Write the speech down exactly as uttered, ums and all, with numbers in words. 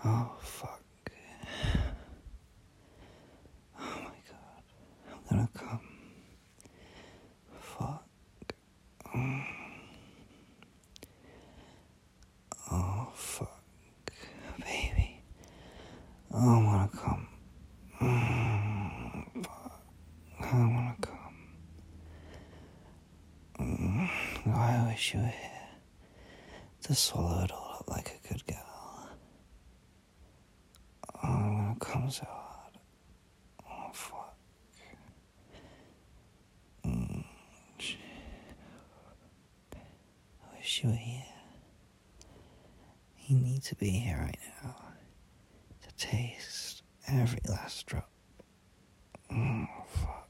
Oh, fuck. Oh my god. I'm gonna come. Fuck. Mm. Oh, fuck. Baby. Oh, I wanna come. Mm. Fuck. I wanna come. Mm. I wish you were here to swallow it all up like a good girl. Oh, I'm gonna come so hard. Oh, fuck. Mm. I wish you were here. You need to be here right now to taste every last drop. Oh, fuck.